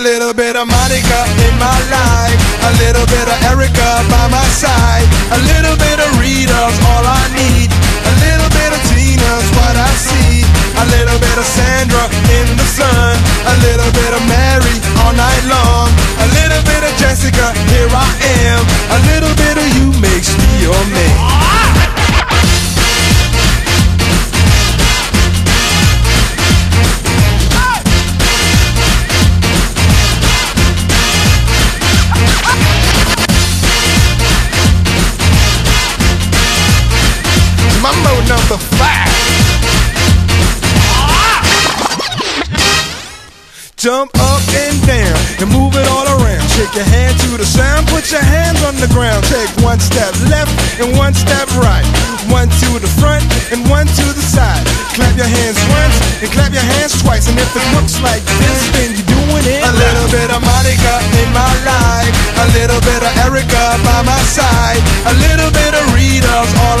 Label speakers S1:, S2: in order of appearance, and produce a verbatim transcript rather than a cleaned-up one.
S1: A little bit of Monica in my life, a little bit of Erica by my side, a little bit of Rita's all I need, a little bit of Tina's what I see, a little bit of Sandra in the sun, a little bit of Mary all night long, a little bit of Jessica, here I am, a little bit of you makes me your man. Mambo number five. Jump up and down and move it all around. Shake your hand to the sound, put your hands on the ground. Take one step left and one step right. One to the front and one to the side. Clap your hands once and clap your hands twice. And if it looks like this, then you're doing it. A little bit of Monica in my life, a little bit of Erica by my side, a little bit of Rita's all